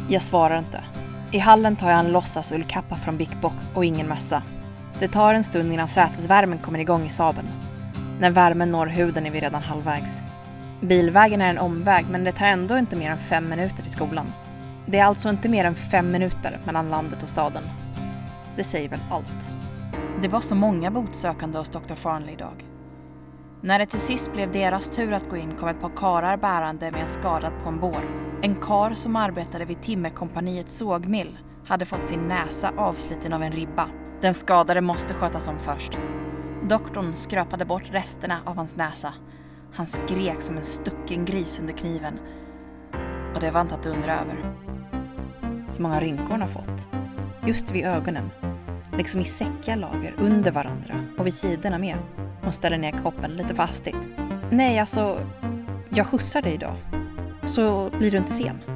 Jag svarar inte. I hallen tar jag en låtsas ullkappa från Big Bock och ingen mössa. Det tar en stund innan sätesvärmen kommer igång i Saaben. När värmen når huden är vi redan halvvägs. Bilvägen är en omväg, men det tar ändå inte mer än 5 minuter till skolan. Det är alltså inte mer än 5 minuter mellan landet och staden. Det säger väl allt. Det var så många botsökande hos Dr. Farnley idag. När det till sist blev deras tur att gå in kom ett par karar bärande med en skadad på en bår. En kar som arbetade vid timmerkompaniets sågmill hade fått sin näsa avsliten av en ribba. Den skadade måste skötas om först. Doktorn skrapade bort resterna av hans näsa. Han skrek som en stucken gris under kniven. Och det var inte att undra över. Så många rynkor hon har fått. Just vid ögonen. Liksom i säckiga lager under varandra och vid sidorna med. Hon ställer ner koppen lite för hastigt. Nej, alltså, jag skjutsar dig idag. Så blir du inte sen.